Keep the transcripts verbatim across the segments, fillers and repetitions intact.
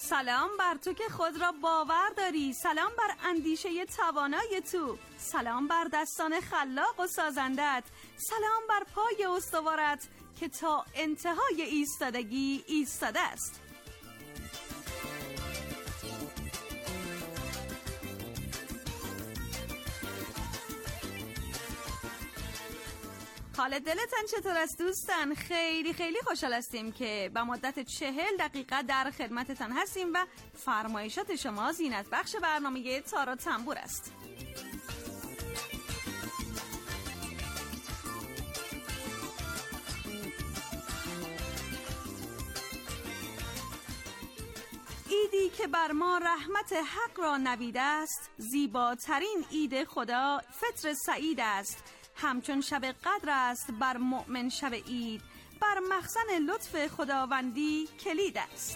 سلام بر تو که خود را باور داری، سلام بر اندیشه توانای تو، سلام بر دستان خلاق و سازندت، سلام بر پای استوارت که تا انتهای ایستادگی ایستاده است. حال دلتان چطور است دوستان؟ خیلی خیلی خوشحال هستیم که با مدت چهل دقیقه در خدمتتان هستیم و فرمایشات شما زینت بخش برنامه تار و تنبور است. ایدی که بر ما رحمت حق را نویده است، زیباترین عید خدا فطر سعید است. همچون شب قدر است بر مؤمن شب عید، بر مخزن لطف خداوندی کلید است.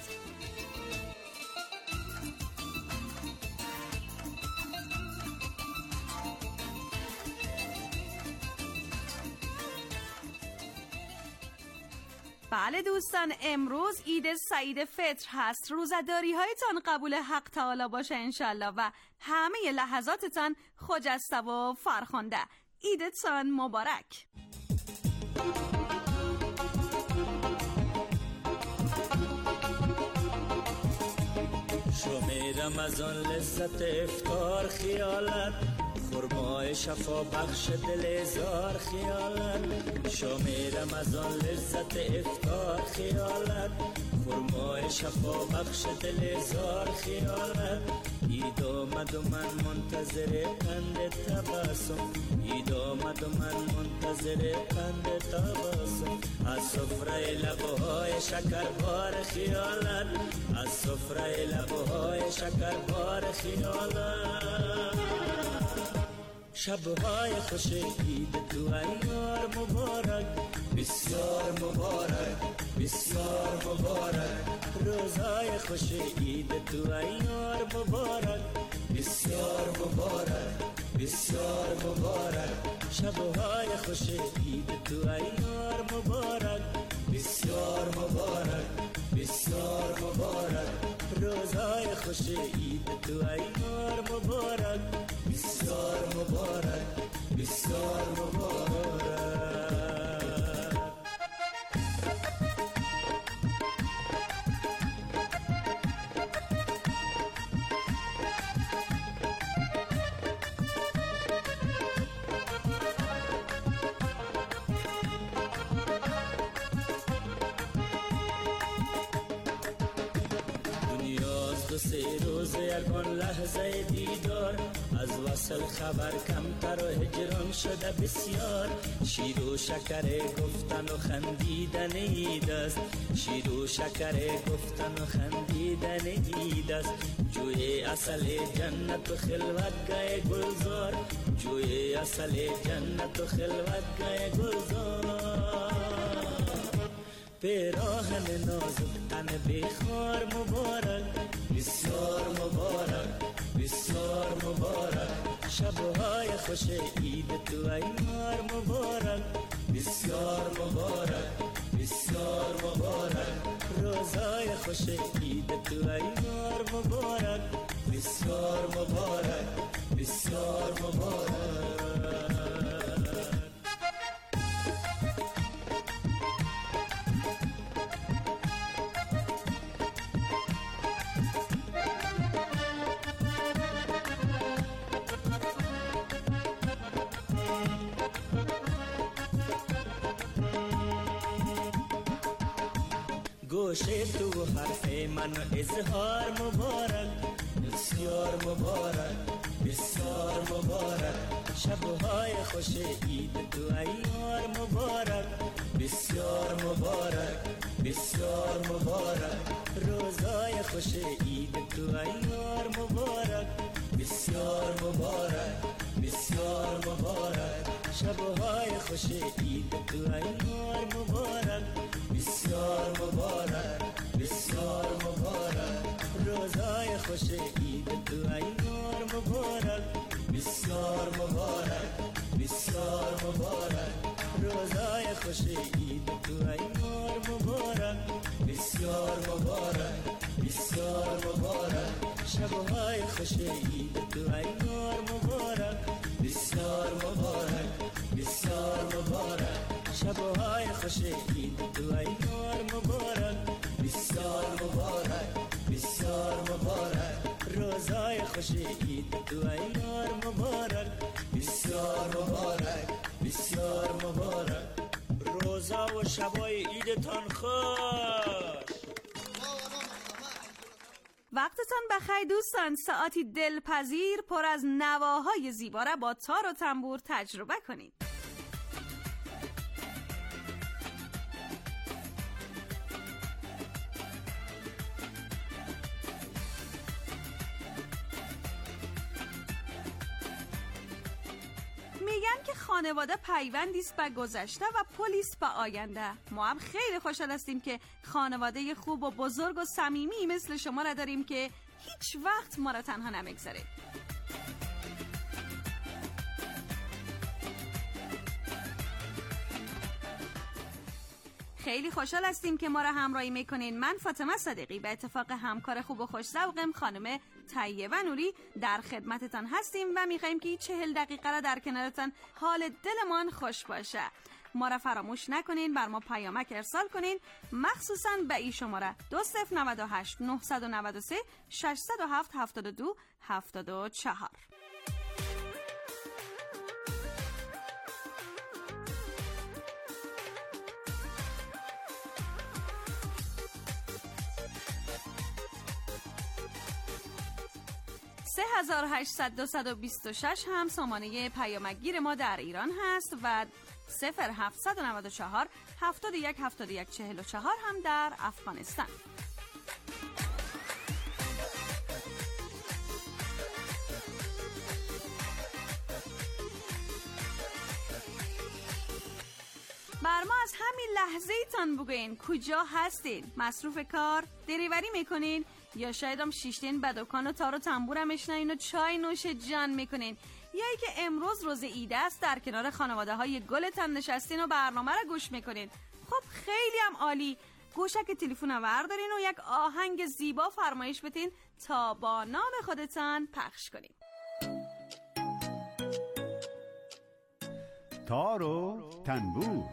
بله دوستان، امروز عید سعید فطر هست. روزداری هایتان قبول حق تعالی باشه انشالله و همه لحظاتتان خجسته و فرخنده. عیدتان مبارک. شام رمضان لذت افطار خیالت، خرمای شفا بخش دل زار خیالت. شام رمضان لذت افطار خیالت، خرمای شفا بخش دل زار خیالت. عید آمد و من منتظر قند تبسم، عید آمد و من منتظر قند تبسم. از سفره لبهای شکربار خیالت، از سفره لبهای شکربار خیالت. شبهای خوش عید تو ایار مبارک، بسیار مبارک بسیار مبارک. روزهای خوش عید تو ایار مبارک، بسیار مبارک بسیار مبارک. شبهای خوش عید تو ایار مبارک، بسیار مبارک بسیار مبارک. روزهای خوش عید تو ایار مبارک، بسیار مبارک بسیار مبارک. دو سه روز یکان لحظه دیدار، از وصل خبر کمتر و هجران شده بسیار. شیر و شکر گفتن و خندیدن عید است، شیر و شکر گفتن و خندیدن عید است. جوی اصل جنت و خلوت گاه گلزار، جوی اصل جنت و خلوت گاه گلزار. پیراهن نازک تن بخار مبارک، بسیار مبارک بسیار مبارک. شبهای خوش عید تو ایار مبارک، بسیار مبارک بسیار مبارک. روزهای خوش عید تو ایار مبارک، بسیار مبارک بسیار مبارک. گوشه تو حرف من اظهار مبارک، بسیار مبارک بسیار مبارک. شبهای خوش عید تو ایار مبارک، بسیار مبارک بسیار مبارک. روزهای خوش عید تو ایار مبارک، بسیار مبارک بسیار مبارک. شبهای خوش عید تو ایار مبارک، بسیار مبارک بسیار مبارک. روزهای خوش عید تو ایار مبارک، بسیار مبارک بسیار مبارک. روزهای خوش عید تو ایار مبارک، بسیار مبارک بسیار مبارک، شبهای خوش عید تو ایار مبارک، بسیار مبارک، بسیار مبارک، شبهای خوش عید تو ایار مبارک، بسیار مبارک، بسیار مبارک، روزای خوش عید تو ایار مبارک، بسیار مبارک، بسیار مبارک، روزا و شبای عیدتان خوش. وقتتان بخیر دوستان، ساعتی دلپذیر پر از نواهای زیبا را با تار و تنبور تجربه کنید. میگن که خانواده پیوندی است به گذشته و پلیس به آینده. ما هم خیلی خوشحال هستیم که خانواده خوب و بزرگ و صمیمی مثل شما را داریم که هیچ وقت ما را تنها نمیگذارید. خیلی خوشحال هستیم که ما را همراهی میکنین. من فاطمه صدیقی به اتفاق همکار خوب و خوش ذوقم خانم طیبه نوری در خدمتتان هستیم و میخواییم که چهل دقیقه را در کنارتان حال دلمان خوش باشه. ما را فراموش نکنین بر ما پیامک ارسال کنین، مخصوصا به این شماره دو صفر نه هشت نه نه سه شش صفر هفت هفت دو هفت چهار. سه هزار و هشتصد دویست و بیست و شش هم سامانه پیامکگیر ما در ایران هست و صفر هفتصد و نود و چهار هفتاد و یک هفتاد و یک چهل و چهار هم در افغانستان. بر ما از همین لحظه ایتان بگوین کجا هستین؟ مصروف کار؟ دریوری میکنین؟ یا شاید هم شیشتین به دکان و تار و تنبورم اشنین و چای نوش جان میکنین؟ یا ای که امروز روز عید است در کنار خانواده های گلتان نشستین و برنامه را گوش میکنین؟ خب خیلی هم عالی. گوشک تلفن رو وردارین و یک آهنگ زیبا فرمایش بتین تا با نام خودتان پخش کنین. تار و تنبور.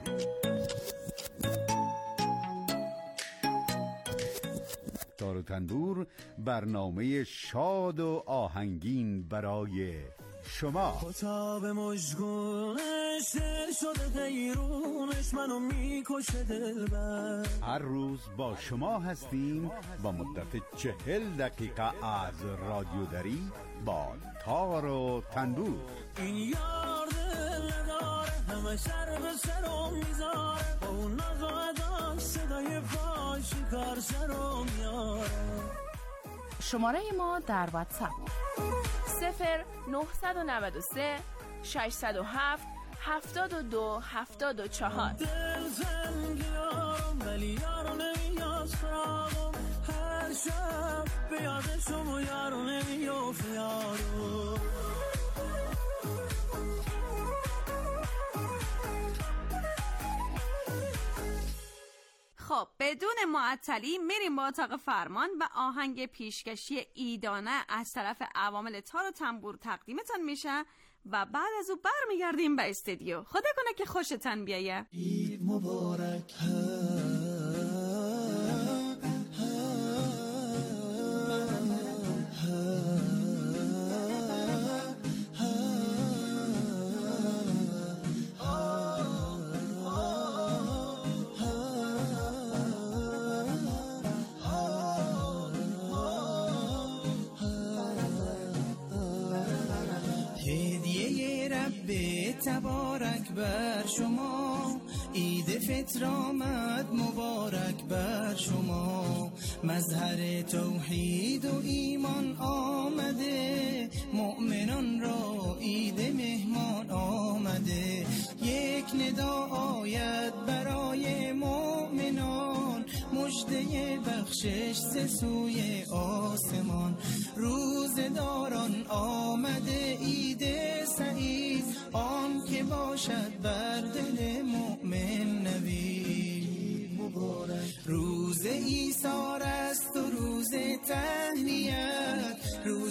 تار و تنبور برنامه شاد و آهنگین برای شما. خطاب مشگونش دل شده غیرونش منو میکشه دلبر. هر روز با شما هستیم با مدت چهل دقیقه از رادیو دری با تار و تنبور. این یار دل نداره همه سر به سرم میذاره با اون ناز و اداش صدای فاشی کار سرم میاره. شماره ما در واتساپ صفر نه نه سه شش صفر هفت هفتاد و دو هفتاد و چهار. دل زنگی یارم ولی یارو نمیاد سراغم، هر شب به یادشم و یارو نمیافت یارو. خب بدون معطلی میریم با اتاق فرمان و آهنگ پیشکشی ایدانه از طرف عوامل تار و تنبور تقدیمتان میشه و بعد از او برمیگردیم به استودیو. خدا کنه که خوشتان بیایه. عید مبارک. تبارک بر شما، عید فطر آمد مبارک بر شما. مظهر توحید و ایمان آمده، مؤمنان را عید مهمان آمده. یک ندا آید برای مؤمنان، مژده بخشش ز سوی آسمان. روزداران آمده عید سعید، آن که باشد بر دل مؤمن نوید. روز ایثار است و روز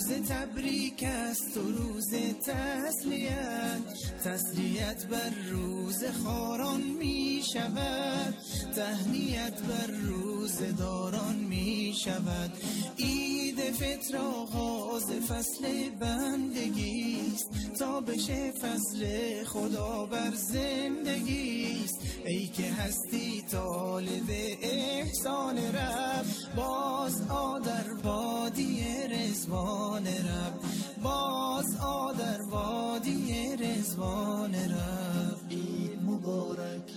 تبریک است و روز تسلیت، تسلیت بر روز خاران می شود، تهنیت بر روز داران می شود. عید فطر آغاز فصل بندگی است، تا بشه فضل خدا بر زندگی است. ای که هستی طالب احسان رب، باز آ در وادی رضوان رب، باز آ در وادی رضوان رب. عید مبارک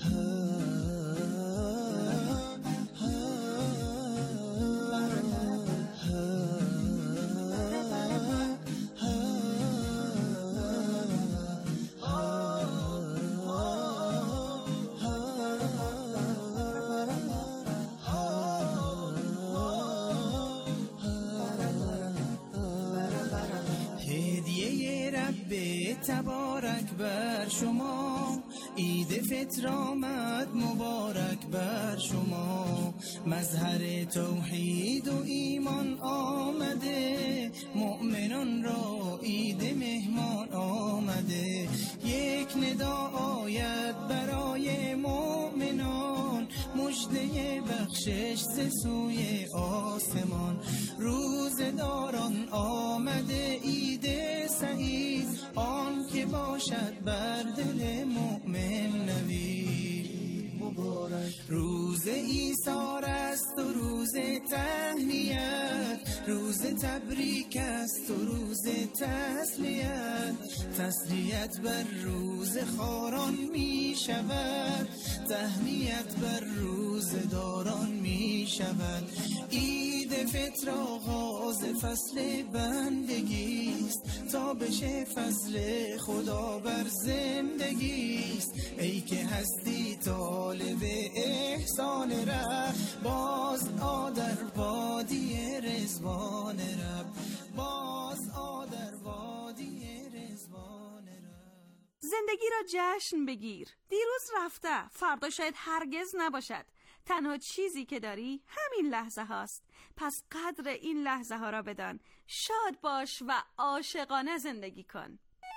تبارک بر شما، عید فطر آمد مبارک بر شما. مظهر توحید و ایمان آمده، مؤمنان را عید مهمان آمده. یک ندا آید برای مؤمنان، مژده بخشش ز سوی آسمان. روزداران آمده عید سعید، آن که باشد بر دل مؤمن نوید مبارک. روز ایثار است و روز تهنیت، روز تبریک است و روز تسلیت، تسلیت بر روز خاران می شود، تهنیت بر روز داران می شود. عید فطر آغاز فصل بندگی است، تا بشه فضل خدا بر زندگی است. ای که هستی طالب احسان رب، باز آ در وادی رضوان رب، باز آ در وادی رضوان رب. زندگی را جشن بگیر. دیروز رفته، فردا شاید هرگز نباشد. تنها چیزی که داری همین لحظه هاست. پس قدر این لحظه ها را بدان. شاد باش و عاشقانه زندگی کن.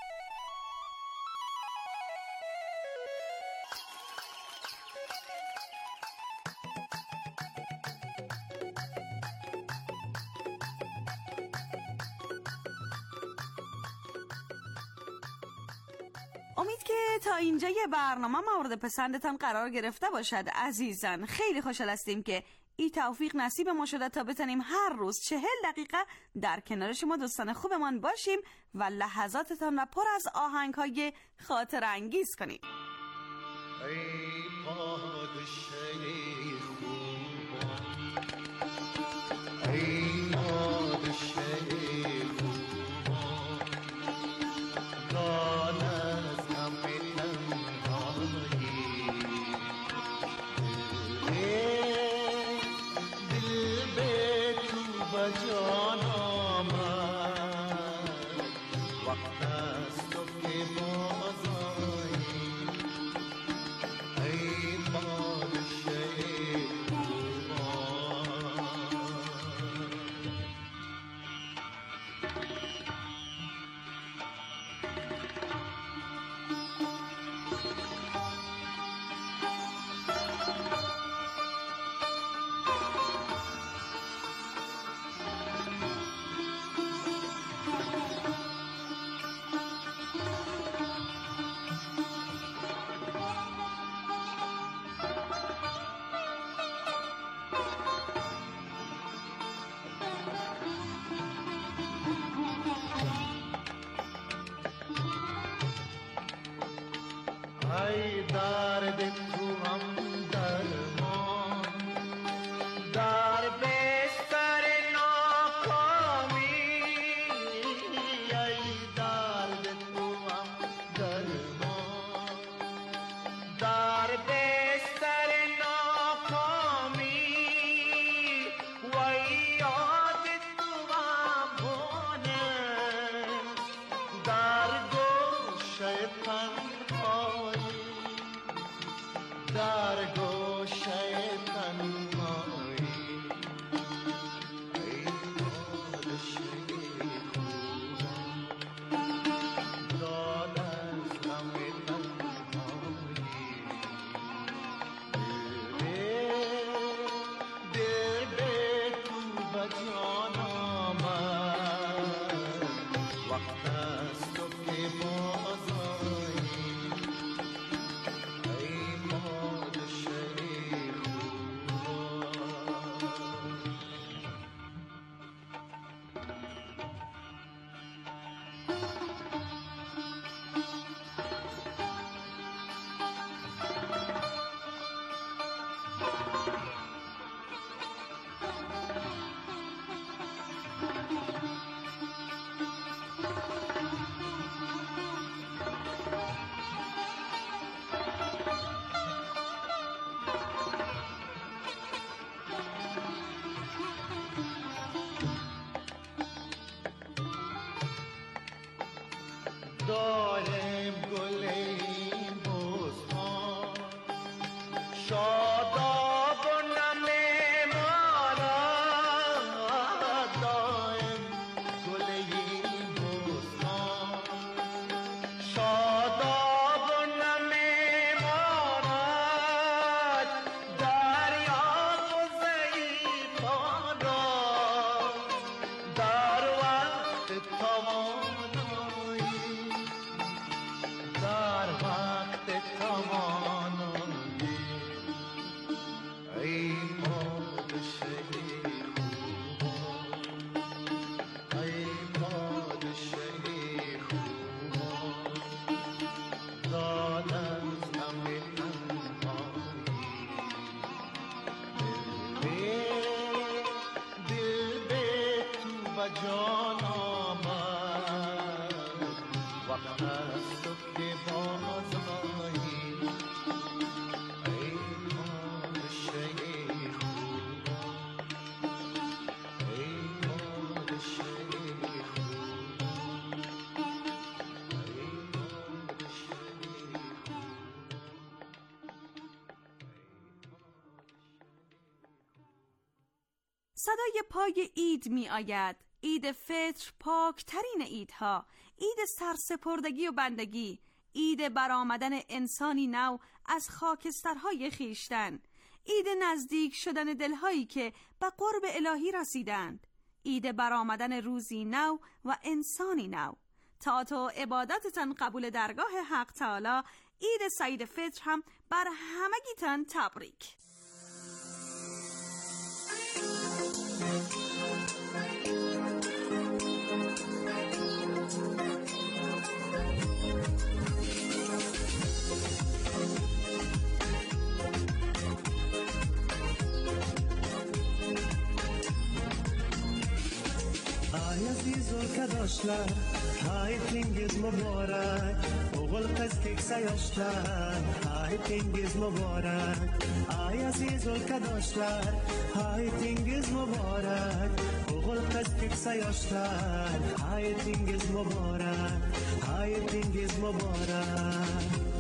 امید که تا اینجا یه برنامه مورد پسندتان قرار گرفته باشد عزیزان. خیلی خوشحال هستیم که این توفیق نصیب ما شده تا بتونیم هر روز چهل دقیقه در کنار شما دوستان خوبمان باشیم و لحظاتتان را پر از آهنگ‌های خاطر انگیز کنیم. ای پادشه خوبان، ای پادشه خوبان، دان از غم تنهایی، دل به تو بجان آمد، وقت است تو که باز آیی. ای شاداب و نمیماند دائم گل این بستان شاداب و نمیماند دریا و ضعیفان را در وقت توانایی در وقت توانایی ای پادشه خوبان ای پادشه خوبان داد از همه تنهایی دل به تو و جان آمد وقت است تو که باز آیی ای پادشه خوبان ای پادشه خوبان ای پادشه صدای پای عید می آید. عید فطر پاکترین عیدها، عید سرسپردگی و بندگی، عید برآمدن انسانی نو از خاکسترهای خیشتن، عید نزدیک شدن دلهایی که به قرب الهی رسیدند، عید برآمدن روزی نو و انسانی نو. طاعت و عبادتتان قبول درگاه حق تعالی. عید سعید فطر هم بر همگیتان تبریک. Ay azizul kadoshlar, haytingiz muborak, o'g'il qiz keksa yoshlar, haytingiz muborak. Ay azizul kadoshlar, haytingiz muborak, o'g'il qiz keksa yoshlar, haytingiz muborak, haytingiz muborak.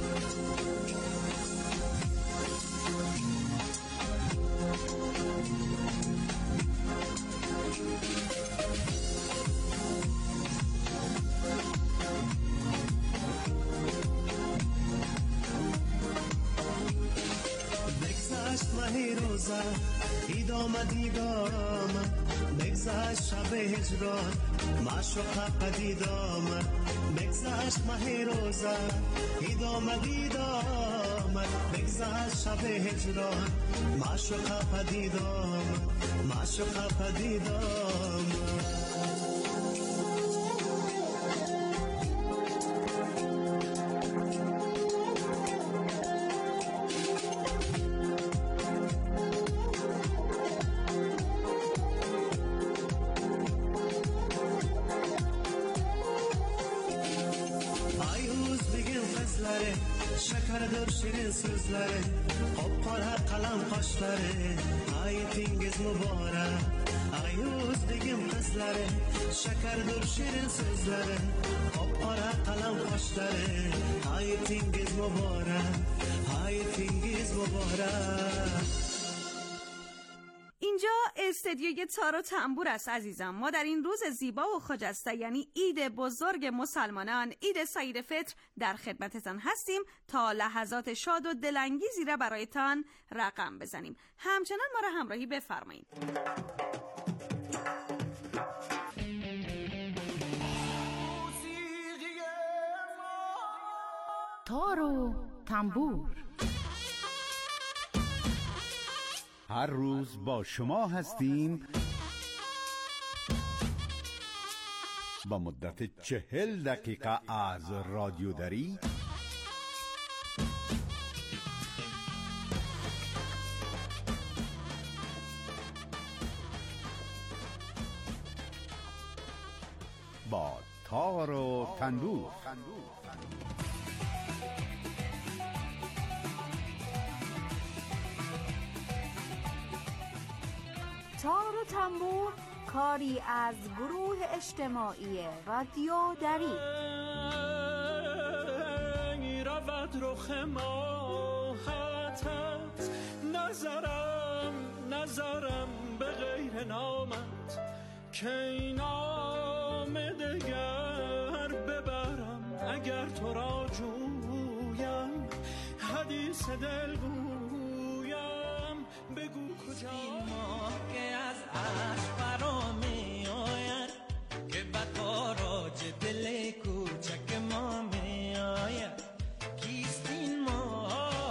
عید آمد عید آمد بگذشت شب هجران معشوق پدید آمد بگذشت ماه روزه عید آمد عید آمد بگذشت شب هجران معشوق پدید آمد معشوق پدید آمد. Şekerdir şirin sözleri, qop-qora qalam qoshlari, hayitingiz muborak. Ayuz begim qizlari, şekerdir şirin sözleri, qop-qora qalam qoshlari, hayitingiz muborak, hayitingiz muborak. اینجا استدیوی تار و تنبور است عزیزم. ما در این روز زیبا و خجسته یعنی عید بزرگ مسلمانان، عید سعید فطر، در خدمتتان هستیم تا لحظات شاد و دلانگیزی را برایتان رقم بزنیم. همچنان ما را همراهی بفرمایید. تار و تنبور هر روز با شما هستیم با مدت چهل دقیقه از رادیوداری با تار و تنبور. تار و تنبور کاری از گروه اجتماعی رادیو دری. رود رخ ماهتت نذارم نذارم به غیر نامت که این نام دگر ببرم. اگر تو را جویم حدیث دل گویم، بگو کجا ما که از عشق برا می آید، که به تاراج دل کوچک ما می آید. کیستین ما؟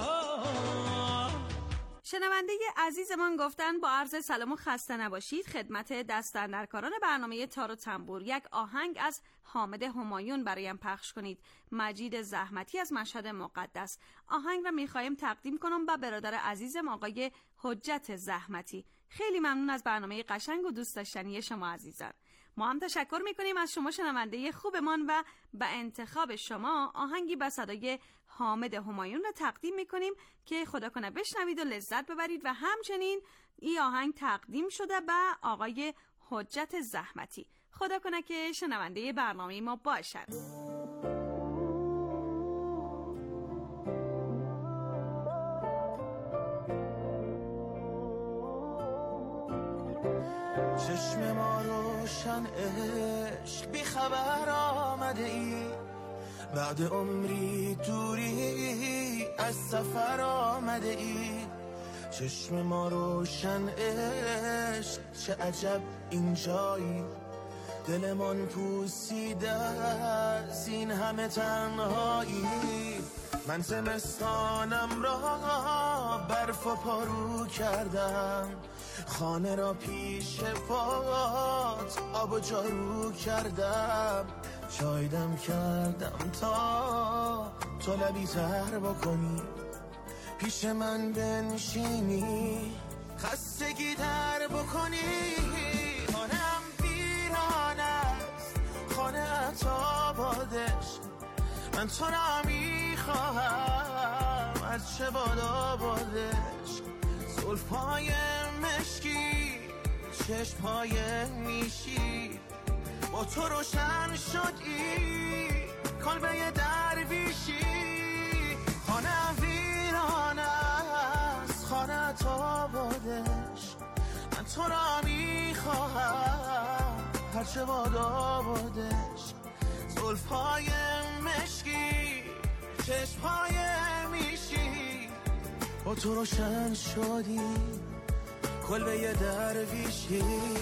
شنونده عزیزمان گفتن با عرض سلام و خسته نباشید خدمت دستاندرکاران برنامه تار و تنبور، یک آهنگ از حامد همایون برایم پخش کنید. مجید زحمتی از مشهد مقدس. آهنگ را میخوایم تقدیم کنم به برادر عزیزم آقای حجت زحمتی. خیلی ممنون از برنامه قشنگ و دوست داشتنی شما عزیزان. ما هم تشکر میکنیم از شما شنونده خوبمان و به انتخاب شما آهنگی به صدای حامد همایون را تقدیم میکنیم که خدا کنه بشنوید و لذت ببرید. و همچنین این آهنگ تقدیم شده به آقای حجت زحمتی. خدا کنه که شنونده برنامه ما باشد. چشم ما روشن عشق بی خبر آمده ای، بعد عمری دوری از سفر آمده ای. چشم ما روشن عشق چه عجب اینجایی، دلمان پوسیده از این همه تنهایی. من زمستانم را برف و پارو کردم، خانه را پیش پات آب و جارو کردم. شایدم کردم تا تو لبی تر بکنی، پیش من بنشینی خستگی در بکنی. خانم ویران است، خانه آبادش، من تو را میخواهم از چه باد آبادش. زلفای مشکی، چشمای میشی، با تو روشن شد ای کلبه درویشی. خانه ویران است، خانه آبادش، من تو را میخواهم هرچه باد آبادش. زلفای مشکی، چشمای میشی، با تو روشن شدی کلبه درویشی.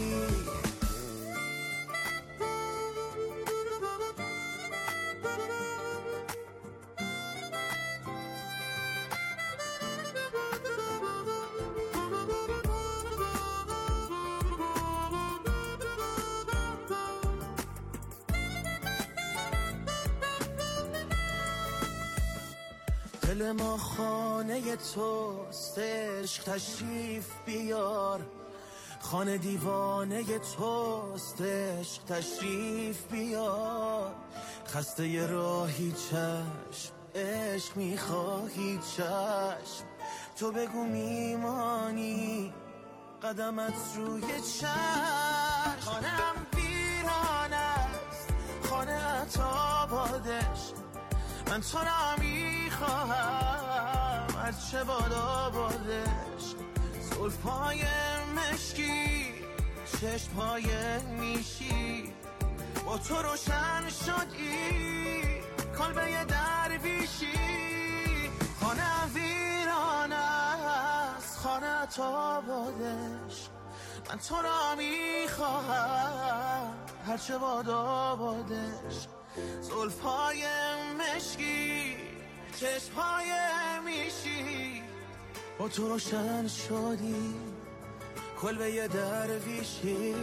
دل ما خانه توست، عشق تشریف بیار. خانه دیوانه توست، عشق تشریف بیار. خسته ی راهی چشم، عشق میخواهی چشم. تو بگو میمانی قدمت روی چشم. خانم ویران است، خانه آبادش، من تو را میخواهم از چه باد آبادش. زلفای مشکی، چشمای میشی، با تو روشن شد ای کلبه درویشی. خانه ویران است، خانه آبادش، من تو را میخواهم هرچه باد آبادش. زلفای مشکی، چشمای میشی، با تو روشن شدی کلبه درویشی.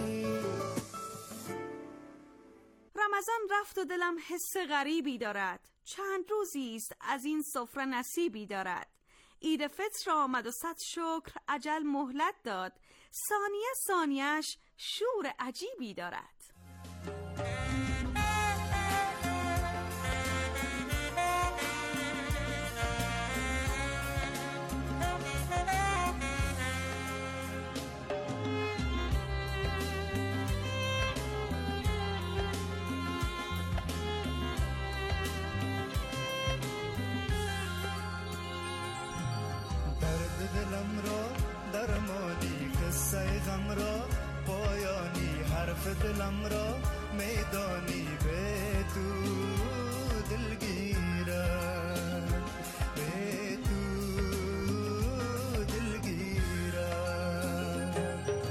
رمضان رفت و دلم حس غریبی دارد، چند روزی است از این سفره نصیبی دارد. عید فطر آمد و صد شکر اجل مهلت داد، ثانیه ثانیه‌اش شور عجیبی دارد. دلم را دلم را، پایانی حرف دلم را میدانی به تو دلگیرم، به تو دلگیرم.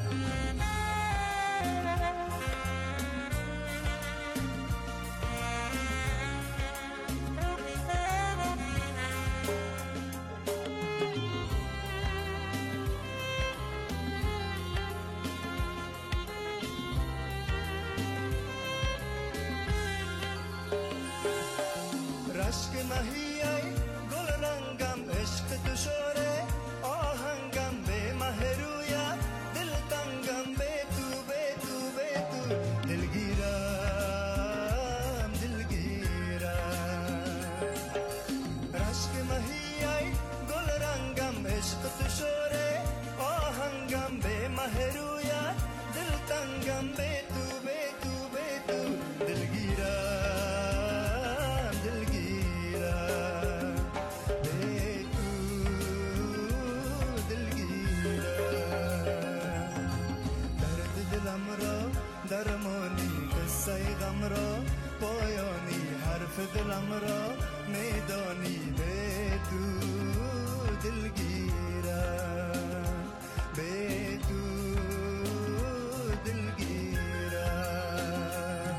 رشک مهی ای گل رنگم، عشق تو شوره آهنگم، به مه رویت دل تنگم، به تو به تو به تو دلگیرم دلگیرم. رشک مهی ای گل رنگم، عشق تو شوره آهنگم، به مه رویت دل تنگم، به تو به تو به تو دلگیرم. درمانی قصه غم را، پایانی حرف دلم را میدانی به تو دلگیرم، به تو دلگیرم.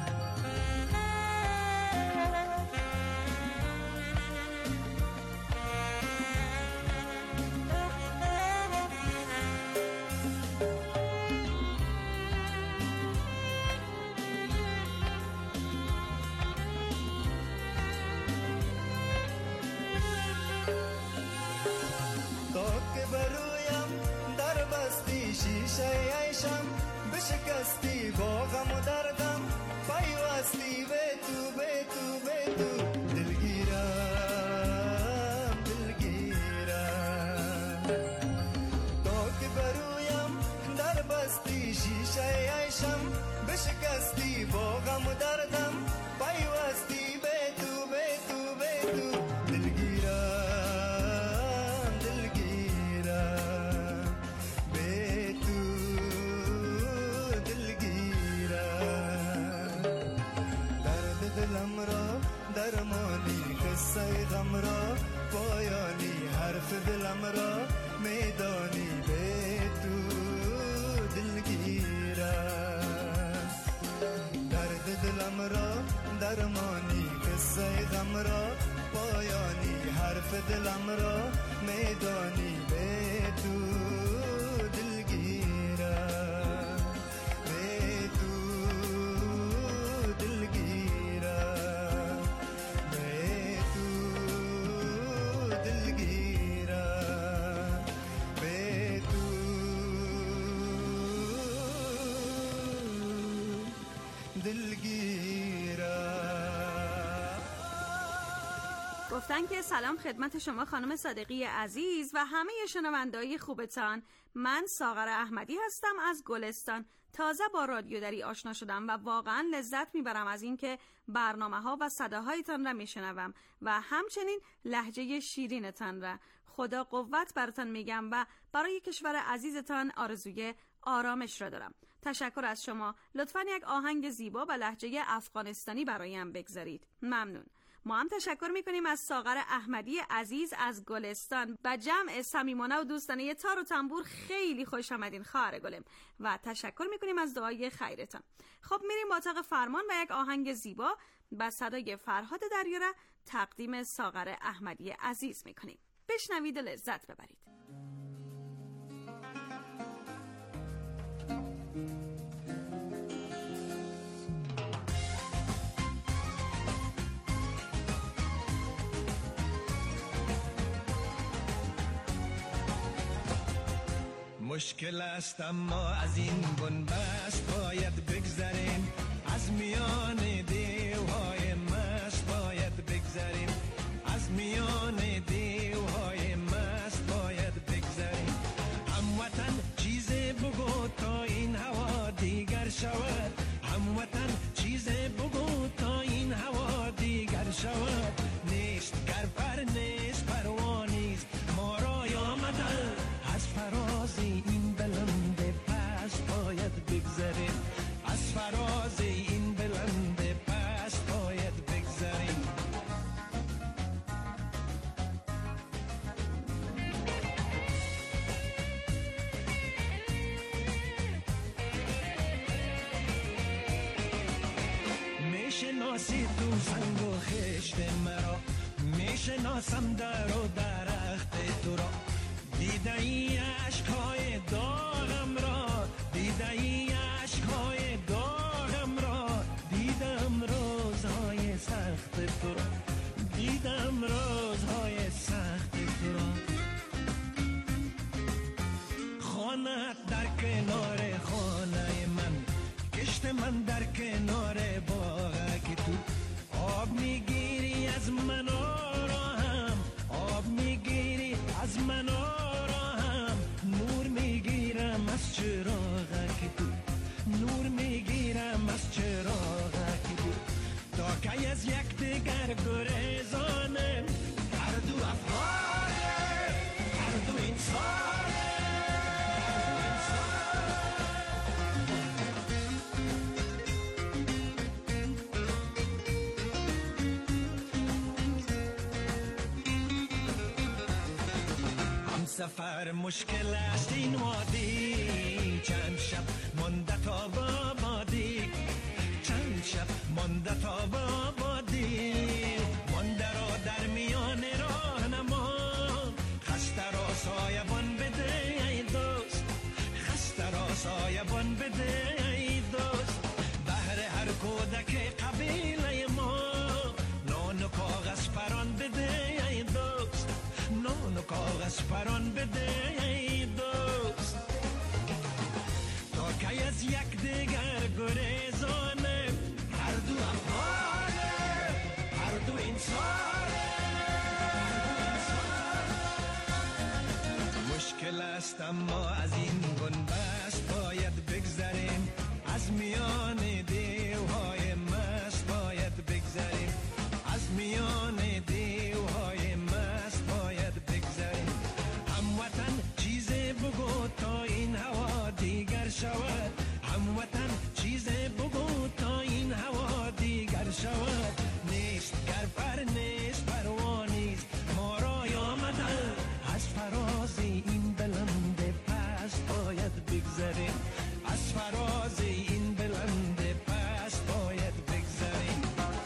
شیشه ایشم بشکستی با غم و دردم، پیوستی به تو به تو به تو دلگیرم دلگیرم. تا که برویم در بستی شیشه ایشم بشکستی با غم و دردم، پیوستی به تو به تو به تو دلگیرم دلگیرم، به تو دلگیرم. درد دلم را درمانی قصه غم را، پایانی حرف دلم را میدانی به تو دلگیرم. درد دلم را درمانی قصه غم را، پایانی حرف دلم را میدانی به تو دلگیرم، به تو دلگیرم، به تو دلگیرم، به تو دلگیرم. گفتن که سلام خدمت شما خانم صادقی عزیز و همه شنونده‌های خوبتان. من ساغر احمدی هستم از گلستان. تازه با رادیو دری آشنا شدم و واقعا لذت میبرم از اینکه برنامه‌ها و صداهایتان را میشنوم و همچنین لهجه شیرینتان را. خدا قوت براتان میگم و برای کشور عزیزتان آرزوی آرامش را دارم. تشکر از شما. لطفاً یک آهنگ زیبا و لهجه افغانستانی برایم بگذارید. ممنون. ما هم تشکر میکنیم از ساغر احمدی عزیز از گلستان و جمع صمیمانه و دوستانه تار و تنبور. خیلی خوش آمدین خواهر گلم و تشکر میکنیم از دعای خیرتان. خب میریم با اتاق فرمان و یک آهنگ زیبا با صدای فرهاد دریاره تقدیم ساغر احمدی عزیز میکنیم. بشنوید و لذت ببرید. مشکل است اما از این بنبست باید بگذریم، از میان دیوهای مست باید بگذریم، از میان دیوهای مست باید بگذریم. هموطن چیز بگو تا این هوا دیگر شود، هموطن چیز بگو تا این هوا دیگر شود. نیست گر پر نیست پروانیست ما را آمدن از فرازی این بلند پست میشناسی تو سنگ و خشت مرا، میشناسم در و درخت تو را. دیده ای عشقای داغم را، دیده ای عشقای داغم را، دیدم روزهای سخت تو را، دیدم روزهای سخت تو را. خانه در کنار خانه من، کشت من در کنار باغ که تو آب میگیری از من آرام، آب میگیری از من آرام، نور میگیرم از چراغ که تو، نور میگیرم از چراغ که تو. تا که از یک دیگر گریزانه، هر دو افغانه، هر دو انسانه. سفر مشکل است این وادی، چند شب مانده تا بابادی، چند شب مانده تا بابادی. مانده را در میان راه نما، خسته را سایبان بده ای دوست، خسته را سایبان بده ای دوست. بهر هر کودک قبیله ما، نان و کاغذ پران بده ای دوست، نان و کاغذ پران بده ای دوست. تا که از یک دیگر گریزانه، هر دو افغانه، هر دو انسانه. مشکل است اما از این بنبست باید بگذریم، از میان دیوهای مست باید بگذریم، از میان دیوهای مست باید بگذریم. هموطن چیزی بگو تا این هوا دیگر شود، هموطن چیزی بگو تا این هوا دیگر شود. نیست گر پر نیست پروانیست، ما را آمدن از فراز این بلند پست باید بگذریم، از فراز این بلند پست باید بگذریم.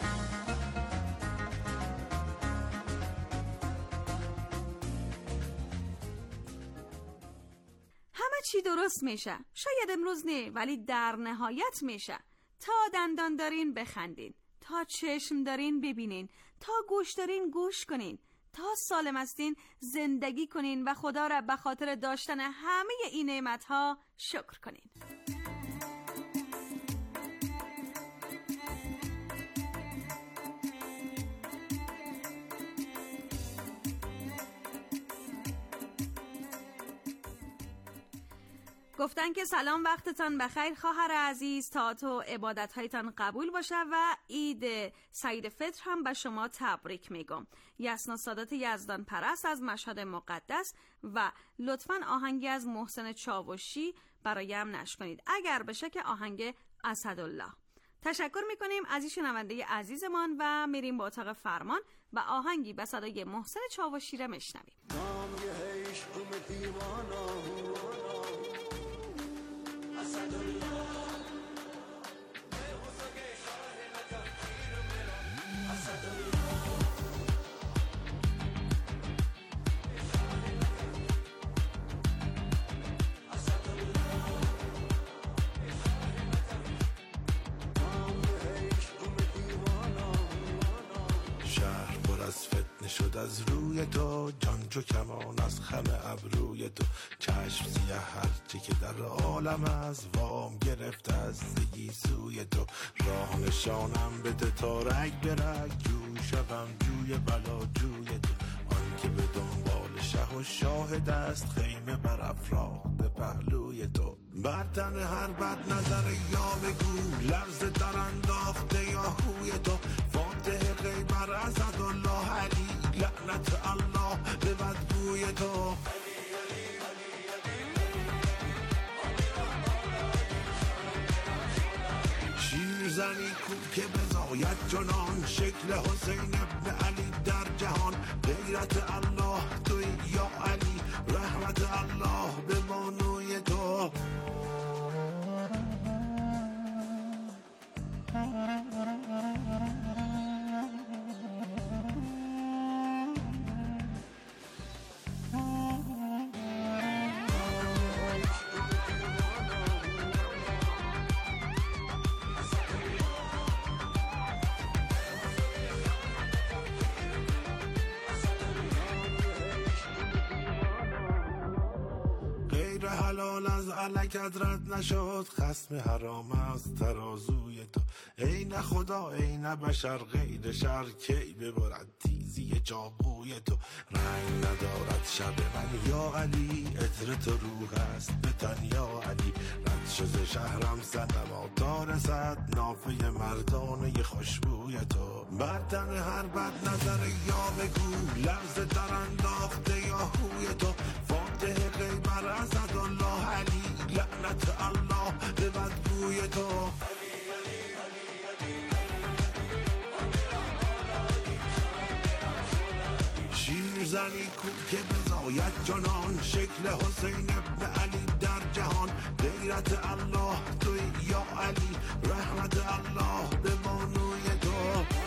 همه چی درست میشه، شاید امروز نه ولی در نهایت میشه. تا دندان دارین بخندین، تا چشم دارین ببینین، تا گوش دارین گوش کنین، تا سالم هستین زندگی کنین و خدا را به خاطر داشتن همه این نعمت‌ها شکر کنین. گفتن که سلام وقتتان بخیر خواهر عزیز، تا تو عبادت‌هایتان قبول باشه و عید سعید فطر هم به شما تبریک میگم. یسنا سادات یزدان پرست از مشهد مقدس و لطفاً آهنگی از محسن چاوشی برایم نشر کنید، اگر بشه که آهنگ اسدالله. تشکر میکنیم از این شنونده عزیزمان و میریم با اتاق فرمان و آهنگی به صدای محسن چاوشی را میشنویم. شهر پر از فتنه شد از روی تو، جان چو کمان از خم ابروی تو. چشم سیه هرچی که در عالم از وام گرفته از زگی سوی تو. راه نشانم بده تا رگ به رگ، جو شدم جوی بلا جوی تو. آن که به دنبال شه و شاهد است، خیمه بر افراد پهلوی تو. بر تن هر بد نظر یا بگو، لرز در انداخته یا خوی تو. فاتح غیبر اسدالله علی، لعنت الله به بدگوی تو. شیرزنی کو که بزاید جنان، شکل حسین ابن علی در جهان. غیرت الله توی یا علی، رحمت الله به بانوی تو. حلال از علکت رد نشد، خصم حرام از ترازوی تو. ای نه خدا ای نه بشر غیر شر، کی ببرد تیزی چاقوی تو. رنگ ندارد شب من یا علی، عطر تو روح است به تن یا علی. رد شد شهرم صنما تا رسد نافه مردانه خوشبوی تو. بدتن هر بد نظر یا بگو، لفظ در انداخته یا هوی تو. فاتح غیبر اسد الله علی، لعنت الله به بدگوی تو. شیر زنی کو که بزاید جانان، شکل حسین ابن علی در جهان. غیرت الله توی یا علی، رحمت الله به بانوی تو.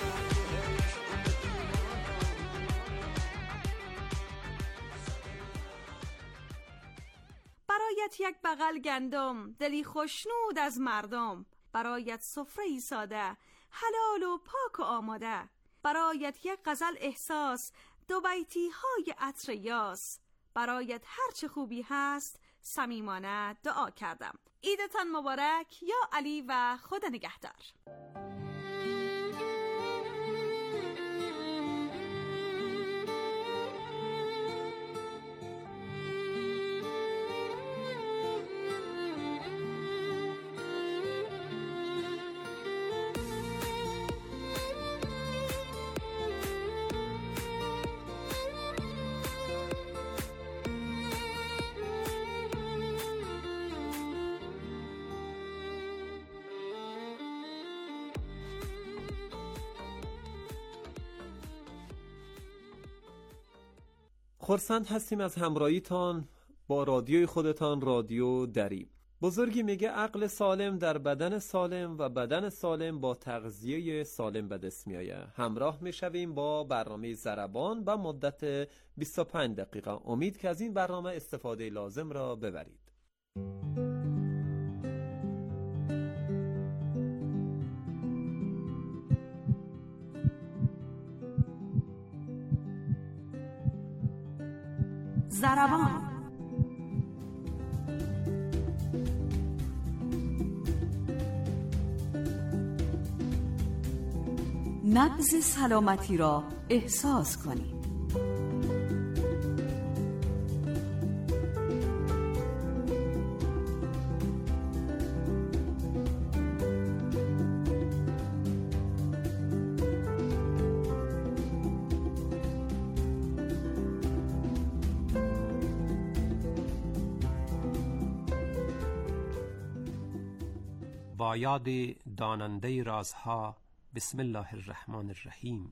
برایت یک بغل گندم، دلی خوشنود از مردم. برایت سفره‌ای ساده، حلال و پاک و آماده. برایت یک غزل احساس، دو بیتی های عطر یاس. برایت هر چه خوبی هست صمیمانه دعا کردم. عیدتان مبارک یا علی و خدا نگهدار. خرسند هستیم از همراهیتان با رادیوی خودتان، رادیو دری. بزرگی میگه عقل سالم در بدن سالم و بدن سالم با تغذیه سالم به دست میآید. همراه میشویم با برنامه ضربان به مدت بیست و پنج دقیقه. امید که از این برنامه استفاده لازم را ببرید. ضربان. نبض سلامتی را احساس کنید. با یاد داننده رازها، بسم الله الرحمن الرحیم.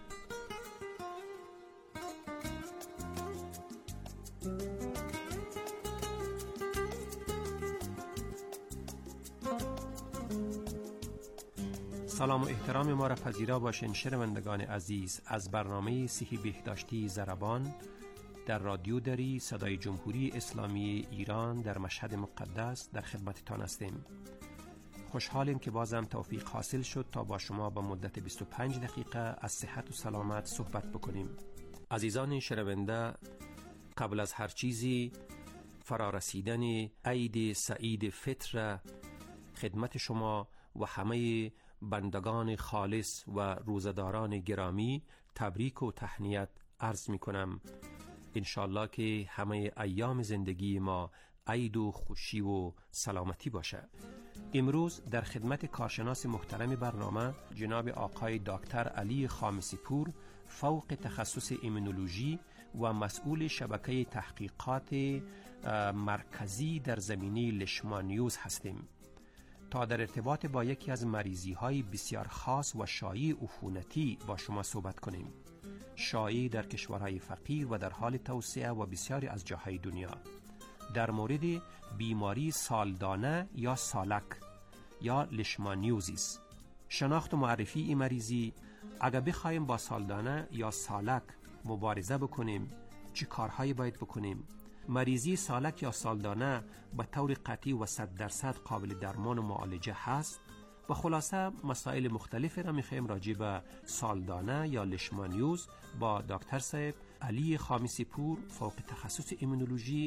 سلام و احترام ما را پذیرا باشین شنوندگان عزیز. از برنامه صحی بهداشتی ضربان در رادیو دری صدای جمهوری اسلامی ایران در مشهد مقدس در خدمتتان هستیم. خوشحالیم که بازم توفیق حاصل شد تا با شما با مدت بیست و پنج دقیقه از صحت و سلامت صحبت بکنیم. عزیزان شنونده، قبل از هر چیزی فرارسیدن عید سعید فطر خدمت شما و همه بندگان خالص و روزداران گرامی تبریک و تهنیت عرض می کنم. انشالله که همه ایام زندگی ما عید و خوشی و سلامتی باشه. امروز در خدمت کارشناس محترم برنامه جناب آقای دکتر علی خامسی پور، فوق تخصص ایمنولوژی و مسئول شبکه تحقیقات مرکزی در زمینه لشمانیوز هستیم تا در ارتباط با یکی از مریضی های بسیار خاص و شایع عفونتی با شما صحبت کنیم. شایع در کشورهای فقیر و در حال توسعه و بسیاری از جاهای دنیا. در مورد بیماری سالدانه یا سالک یا لشمانیوزیس. شناخت و معرفی این مریضی، اگر بخوایم با سالدانه یا سالک مبارزه بکنیم چی کارهایی باید بکنیم؟ مریضی سالک یا سالدانه به طور قطعی و صد درصد قابل درمان و معالجه هست و خلاصه مسائل مختلفی را میخوایم راجع به سالدانه یا لشمانیوز با دکتر صاحب علی خامسی پور، فوق تخصص ایمنولوژی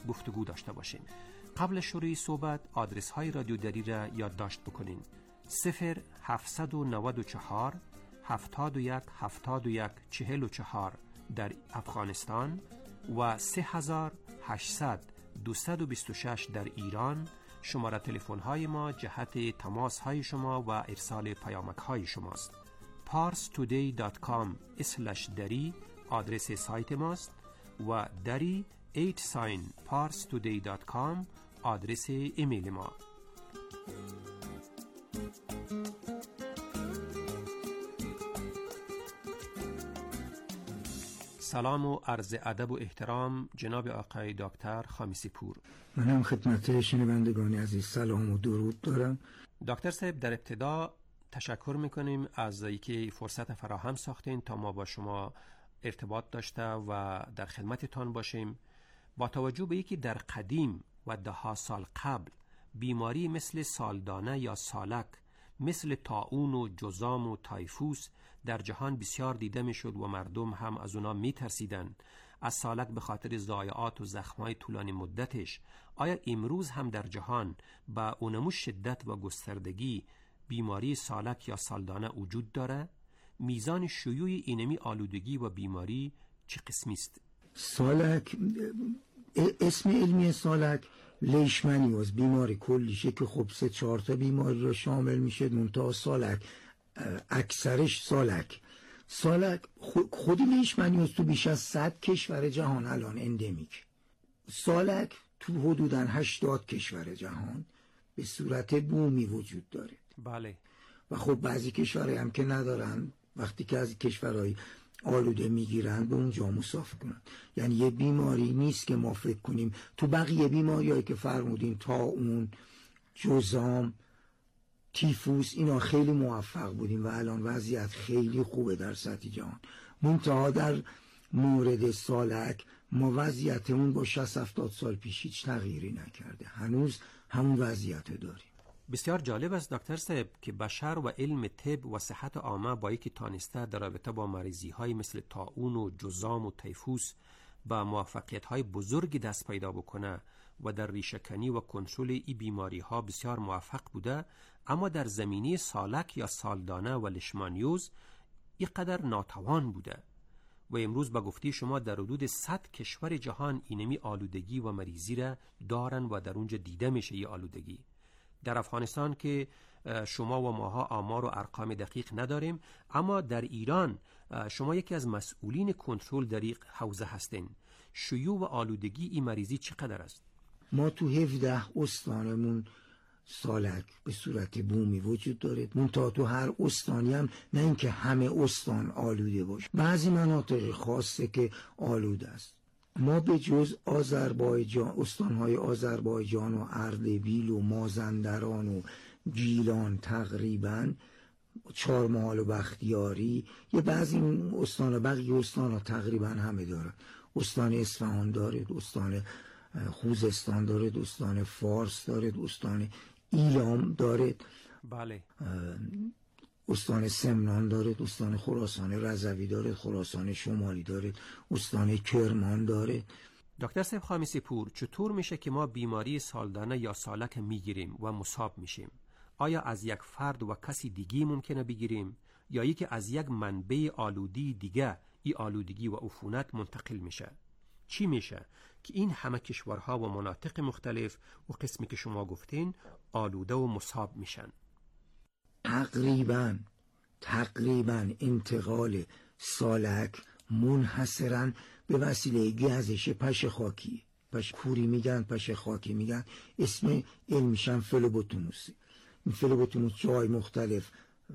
گفتگو داشته باشیم. قبل شروع صحبت آدرس های رادیو دری را یادداشت بکنین: صفر هفتصد و نود و چهار هفتاد و یک هفتاد و یک چهل و چهار در افغانستان و سه هزار و هشتصد دویست و بیست و شش در ایران. شماره تلفن های ما جهت تماس های شما و ارسال پیامک های شماست. پارس تودی دات کام اسلش دری آدرس سایت ماست و دری هشت ساین پارس تودی دات کام آدرس ایمیل ما. سلام و عرض ادب و احترام جناب آقای دکتر خامیسی پور. منم خدمت شنوندگان عزیز سلام و درود دارم. دکتر صاحب، در ابتدا تشکر میکنیم از اینکه فرصت فراهم ساختین تا ما با شما ارتباط داشته و در خدمتتان باشیم. با توجه به اینکه در قدیم و ده ها سال قبل بیماری مثل سالدانه یا سالک، مثل طاعون و جذام و تایفوس در جهان بسیار دیده میشد و مردم هم از اونا میترسیدن. از سالک به خاطر ضایعات و زخمای طولانی مدتش. آیا امروز هم در جهان با اونمو شدت و گستردگی بیماری سالک یا سالدانه وجود داره؟ میزان شیوع اینمی آلودگی و بیماری چه قسمی است؟ سالک، اسم علمی سالک لیشمانیوز، بیماری کلیشه که خب سه چهار تا بیماری رو شامل میشه. منتها سالک اکثرش سالک سالک خود لیشمانیوز تو بیش از صد کشور جهان الان اندمیک. سالک تو حدوداً هشتاد کشور جهان به صورت بومی وجود داره. بله. و خب بعضی کشورهای هم که ندارن، وقتی که از کشورهای آلوده میگیرن به اونجا مسافر کنن. یعنی یه بیماری نیست که ما فکر کنیم تو بقیه بیماریایی که فرمودین، طاعون، جذام، تیفوس، اینا خیلی موفق بودیم و الان وضعیت خیلی خوبه در سطح جهان. منتها در مورد سالک ما وضعیتمون با شصت هفتاد سال پیش هیچ تغییری نکرده، هنوز همون وضعیت داریم. بسیار جالب است دکتر صاحب که بشر و علم طب و صحت عامه با اینکه تانسته در رابطه با مریضی های مثل طاعون و جذام و تیفوس با موفقیت های بزرگی دست پیدا بکنه و در ریشه‌کنی و کنترل این بیماری ها بسیار موفق بوده، اما در زمینه سالک یا سالدانه و لیشمانیوز اینقدر ناتوان بوده و امروز با گفته شما در حدود صد کشور جهان اینمی آلودگی و مریضی را دارن و در اونجا دیده میشه این آلودگی. در افغانستان که شما و ماها آمار و ارقام دقیق نداریم، اما در ایران شما یکی از مسئولین کنترل در این حوزه هستین. شیوع و آلودگی این مریضی چقدر است؟ ما تو هفده استانمون سالک به صورت بومی وجود داره. منتها تو هر استانی هم نه اینکه همه استان آلوده باشه، بعضی مناطق خاصه که آلوده است. ما به جز آذربایجان، استانهای آذربایجان و اردبیل و مازندران و گیلان، تقریبا چهارمحال و بختیاری، یه بعضی استان، بقیه استان ها تقریبا همه داره. استان اصفهان داره، استان خوزستان داره، استان فارس داره، استان ایلام داره، بله، استان سمنان داره، استان خراسان رضوی داره، خراسان شمالی داره، استان کرمان داره. دکتر صاحب خامیسی پور، چطور میشه که ما بیماری سالدانه یا سالک میگیریم و مصاب میشیم؟ آیا از یک فرد و کسی دیگی ممکنه بگیریم یا ای که از یک منبع آلودی دیگه ای آلودگی و عفونت منتقل میشه؟ چی میشه که این همه کشورها و مناطق مختلف و قسمی که شما گفتین آلوده و مصاب میشن؟ تقریبا تقریبا انتقال سالک منحصرا به وسیله گزش پش خاکی، پش کوری میگن، پش خاکی میگن، اسم علمیشن فلوبوتونوسی. این فلوبوتونوس جای مختلف،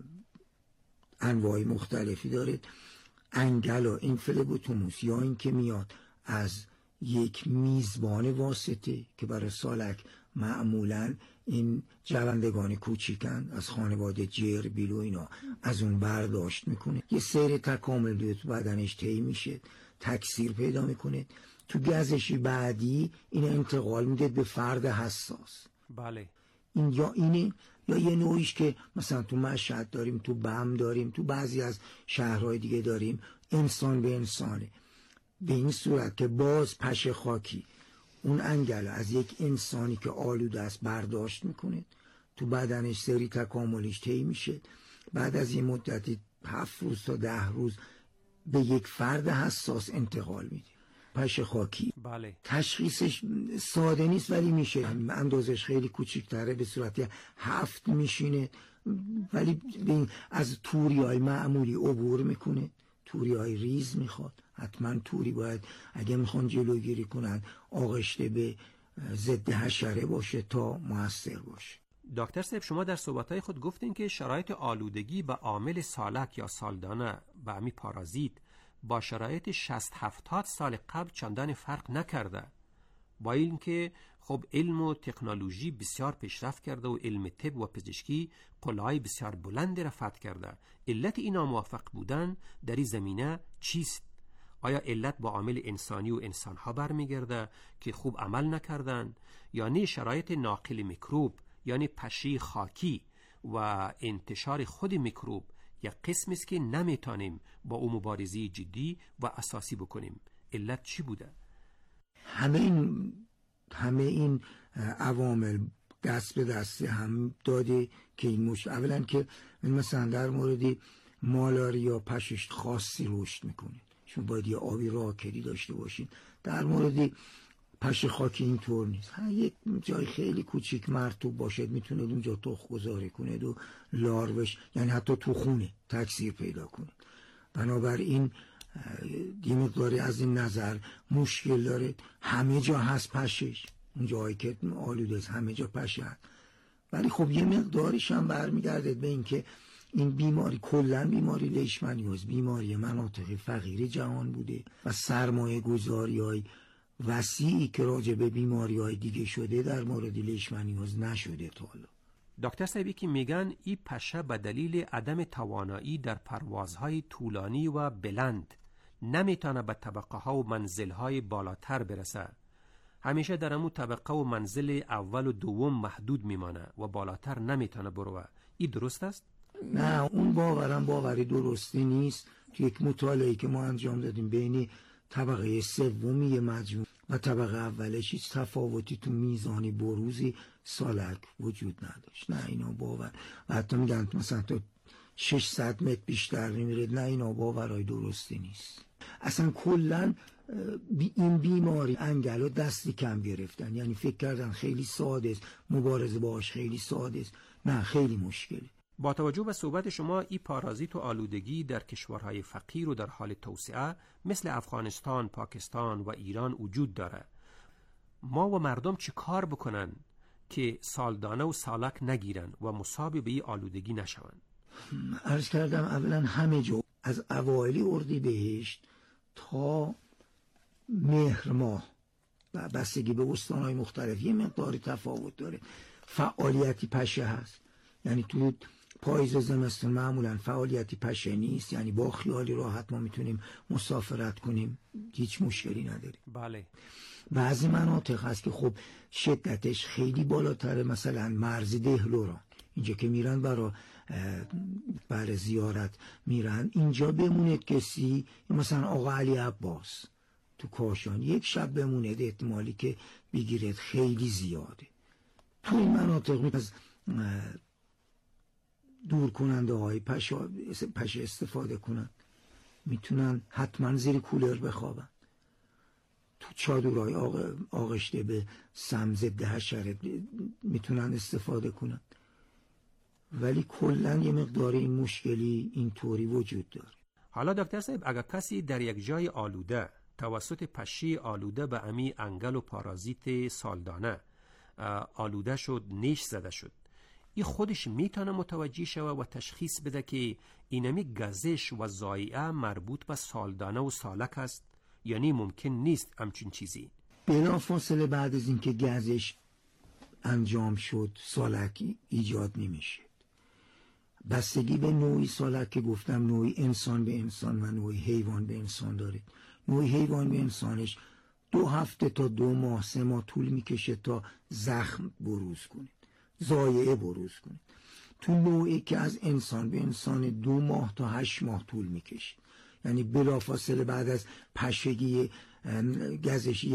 انواع مختلفی داره. انگلا این فلوبوتونوس یا این که میاد از یک میزبان واسطه که برای سالک معمولاً این جوندگان کوچیکن از خانواده جر بیلو اینا، از اون برداشت میکنه، یه سیر تکامل دیگه تو بدنش طی میشه، تکثیر پیدا میکنه، تو گزشی بعدی این انتقال میده به فرد حساس. بله. این یا اینه یا یه نوعیش که مثلا تو مشهد داریم، تو بم داریم، تو بعضی از شهرهای دیگه داریم، انسان به انسانه. به این صورت که باز پشه خاکی اون انگل از یک انسانی که آلوده است برداشت میکنه، تو بدنش سری تکاملش طی میشه، بعد از این مدتی هفت روز تا ده روز به یک فرد حساس انتقال میده. پشه خاکی بله. تشخیصش ساده نیست ولی میشه، اندازش خیلی کوچیک‌تره، به صورت هفت میشینه ولی از توری‌های معمولی عبور میکنه. توری‌های ریز میخواد، حتما توری باید اگه میخوان جلوگیری کنن آغشته به ضد حشره باشه تا موثر باشه. دکتر صاحب شما در صحبت‌های خود گفتین که شرایط آلودگی به عامل سالک یا سالدانه و امی پارازیت با شرایط شصت هفتاد سال قبل چندان فرق نکرده، با اینکه خب علم و تکنولوژی بسیار پیشرفت کرده و علم طب و پزشکی قله‌های بسیار بلند را فتح کرده. علت اینا موافق بودن در این زمینه چیست؟ آیا علت با عامل انسانی و انسانها برمیگرده که خوب عمل نکردن، یا نه شرایط ناقل میکروب یعنی پشه خاکی و انتشار خود میکروب یک قسم است که نمیتونیم با او مبارزه جدی و اساسی بکنیم؟ علت چی بوده؟ همه این همه این عوامل دست به دست هم داده که این مشکل، اولا که مثلا در مورد مالاریا پشش خاصی رشد میکنه، شما باید یه آبی راکدی داشته باشین. در مورد پشه خاکی اینطور نیست، یک جای خیلی کوچیک مرطوب باشد میتونه اونجا تخم گذاری کنه و لاروش یعنی حتی تو خونه تکثیر پیدا کنه. بنابراین یه مقداری از این نظر مشکل داره. همه جا هست پشش، اون جایی که آلوده است همه جا پشه هست، ولی خب یه مقداریش هم برمیگرده به این که این بیماری کلن بیماری لیشمانیوز بیماری مناطق فقیر جهان بوده و سرمایه گذاری های وسیعی که راجع به بیماری های دیگه شده در مورد لیشمانیوز نشده تا حالا. دکتر صاحبی که میگن این پشه به دلیل عدم توانایی در پروازهای طولانی و بلند نمیتونه به طبقه ها و منزل های بالاتر برسه، همیشه در امو طبقه و منزل اول و دوم محدود میمانه و بالاتر نمیتونه بروه. این درست است؟ نه، اون باورم باوری درستی نیست. تو یک مطالعه‌ای که ما انجام دادیم بین طبقه سومی مجموع و طبقه اولش هیچ تفاوتی تو میزانی بروزی سالک وجود نداشت. نه اینا باور، و حتی میگن مثلا تا ششصد متر بیشتر نمیره. نه اینا باورای درستی نیست. اصلا کلن بی این بیماری انگلو دستی کم گرفتن، یعنی فکر کردن خیلی ساده است، مبارزه باش خیلی ساده است. نه، خیلی مشکله. با توجه به صحبت شما این پارازیت و آلودگی در کشورهای فقیر و در حال توسعه مثل افغانستان، پاکستان و ایران وجود داره. ما و مردم چی کار بکنن که سالدانه و سالک نگیرن و مصاب به این آلودگی نشون؟ عرض کردم اولا همه جا از اوایل اردیبهشت تا مهر ماه و بستگی به استانهای مختلف یه مقداری تفاوت داره. فعالیتی پشه هست، یعنی تو پاییز و زمستون معمولا فعالیتی پشه نیست، یعنی با خیالی راحت ما میتونیم مسافرت کنیم، هیچ مشکلی نداره. بله. بعضی مناطق هست که خب شدتش خیلی بالاتره، مثلا مرز دهلوران اینجا که میرن برای برای زیارت میرن، اینجا بموند کسی مثلا آقا علی عباس تو کاشان یک شب بموند احتمالی که بگیرد خیلی زیاده. تو این مناطق از دور کننده های پشه استفاده کنن، میتونن حتما زیر کولر بخوابن، تو چادرهای آغشته به سم ضد حشره میتونن استفاده کنن. ولی کلن یه مقدار این مشکلی اینطوری وجود داره. حالا دکتر صاحب اگر کسی در یک جای آلوده توسط پشه آلوده به امی انگل و پارازیت سالدانه آلوده شد، نیش زده شد، این خودش میتونه متوجه شود و تشخیص بده که اینمی گزش و ضایعه مربوط به سالدانه و سالک است؟ یعنی ممکن نیست همچین چیزی؟ بلا فاصله بعد از اینکه گزش انجام شد سالک ایجاد نمیشه. بستگی به نوعی سالک که گفتم، نوعی انسان به انسان و نوعی حیوان به انسان داره. نوعی حیوان به انسانش دو هفته تا دو ماه سه ماه طول میکشه تا زخم بروز کنه، ضایعه بروز کنه. تو نوعی که از انسان به انسان دو ماه تا هشت ماه طول میکشه، یعنی بلافاصله بعد از پشگی گزشی